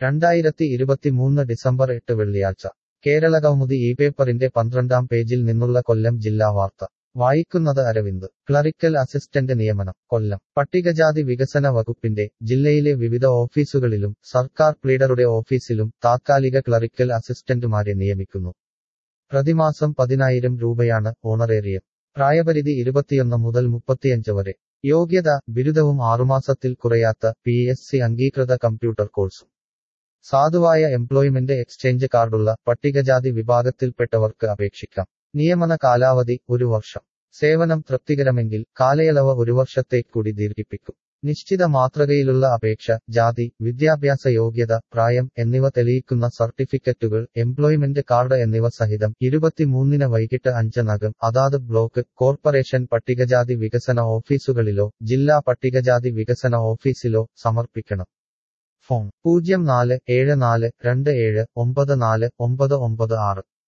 2023 December 8 വെള്ളിയാഴ്ച കേരളകൗമുദി ഈ പേപ്പറിന്റെ 12-ാം പേജിൽ നിന്നുള്ള കൊല്ലം ജില്ലാ വാർത്ത വായിക്കുന്നത് അരവിന്ദ്. ക്ലറിക്കൽ അസിസ്റ്റന്റ് നിയമനം കൊല്ലം. പട്ടികജാതി വികസന വകുപ്പിന്റെ ജില്ലയിലെ വിവിധ ഓഫീസുകളിലും സർക്കാർ പ്ലീഡറുടെ ഓഫീസിലും താത്കാലിക ക്ലറിക്കൽ അസിസ്റ്റന്റുമാരെ നിയമിക്കുന്നു. പ്രതിമാസം 10,000 രൂപയാണ് ഓണറേറിയം. പ്രായപരിധി 21 മുതൽ 35 വരെ. യോഗ്യത ബിരുദവും 6 മാസത്തിൽ കുറയാത്ത PSC അംഗീകൃത കമ്പ്യൂട്ടർ കോഴ്സും. സാധുവായ എംപ്ലോയ്മെന്റ് എക്സ്ചേഞ്ച് കാർഡുള്ള പട്ടികജാതി വിഭാഗത്തിൽപ്പെട്ടവർക്ക് അപേക്ഷിക്കാം. നിയമന കാലാവധി 1 വർഷം. സേവനം തൃപ്തികരമെങ്കിൽ കാലയളവ് 1 വർഷത്തേക്കൂടി ദീർഘിപ്പിക്കും. നിശ്ചിത മാതൃകയിലുള്ള അപേക്ഷ, ജാതി, വിദ്യാഭ്യാസ യോഗ്യത, പ്രായം എന്നിവ തെളിയിക്കുന്ന സർട്ടിഫിക്കറ്റുകൾ, എംപ്ലോയ്മെന്റ് കാർഡ് എന്നിവ സഹിതം 23-ന് വൈകിട്ട് 5-നകം അതാത് ബ്ലോക്ക്, കോർപ്പറേഷൻ പട്ടികജാതി വികസന ഓഫീസുകളിലോ ജില്ലാ പട്ടികജാതി വികസന ഓഫീസിലോ സമർപ്പിക്കണം. ഫോൺ 047427949996.